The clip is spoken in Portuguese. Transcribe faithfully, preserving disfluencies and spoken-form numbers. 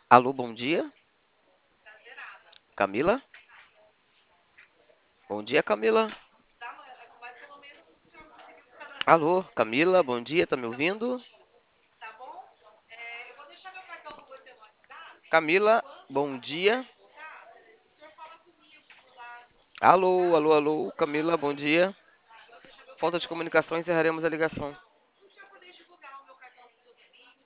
Alô, bom dia. Camila? Bom dia, Camila. Alô, Camila, bom dia, tá me ouvindo? Camila, bom dia. Alô, alô, alô, Camila, bom dia. Falta de comunicação, encerraremos a ligação.